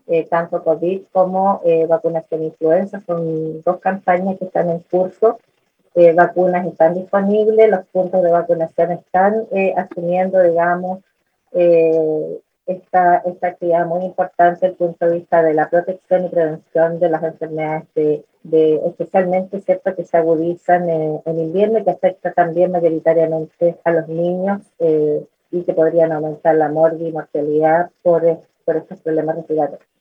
tanto COVID como vacunación influenza. Son dos campañas que están en curso. Vacunas están disponibles, los puntos de vacunación están asumiendo, digamos, esta actividad muy importante desde el punto de vista de la protección y prevención de las enfermedades especialmente, ¿cierto?, que se agudizan en invierno y que afecta también mayoritariamente a los niños y que podrían aumentar la mortalidad por estos problemas respiratorios.